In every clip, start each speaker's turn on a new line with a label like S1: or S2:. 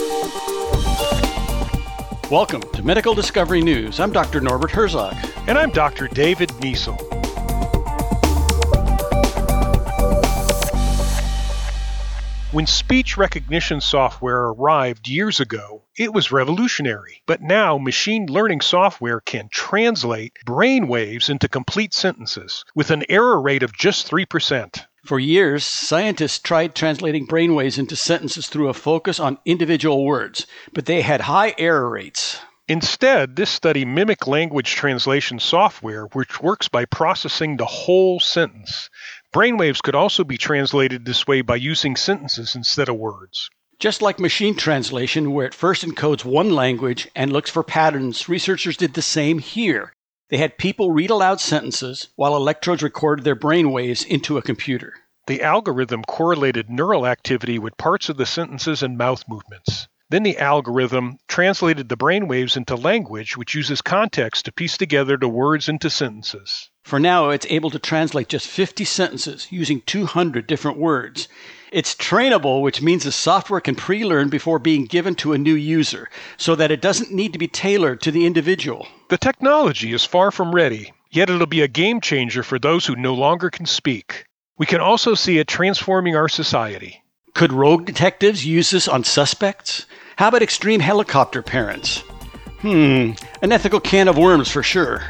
S1: Welcome to Medical Discovery News. I'm Dr. Norbert Herzog.
S2: And I'm Dr. David Niesel. When speech recognition software arrived years ago, it was revolutionary. But now machine learning software can translate brain waves into complete sentences with an error rate of just 3%.
S1: For years, scientists tried translating brainwaves into sentences through a focus on individual words, but they had high error rates.
S2: Instead, this study mimicked language translation software, which works by processing the whole sentence. Brainwaves could also be translated this way by using sentences instead of words.
S1: Just like machine translation, where it first encodes one language and looks for patterns, researchers did the same here. They had people read aloud sentences while electrodes recorded their brainwaves into a computer.
S2: The algorithm correlated neural activity with parts of the sentences and mouth movements. Then the algorithm translated the brainwaves into language, which uses context to piece together the words into sentences.
S1: For now, it's able to translate just 50 sentences using 200 different words. It's trainable, which means the software can pre-learn before being given to a new user, so that it doesn't need to be tailored to the individual.
S2: The technology is far from ready, yet it'll be a game changer for those who no longer can speak. We can also see it transforming our society.
S1: Could rogue detectives use this on suspects? How about extreme helicopter parents? An ethical can of worms for sure.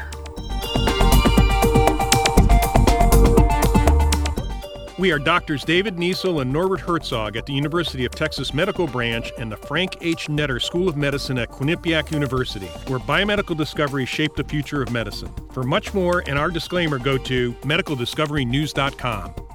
S2: We are Doctors David Niesel and Norbert Herzog at the University of Texas Medical Branch and the Frank H. Netter School of Medicine at Quinnipiac University, where biomedical discoveries shape the future of medicine. For much more and our disclaimer, go to medicaldiscoverynews.com.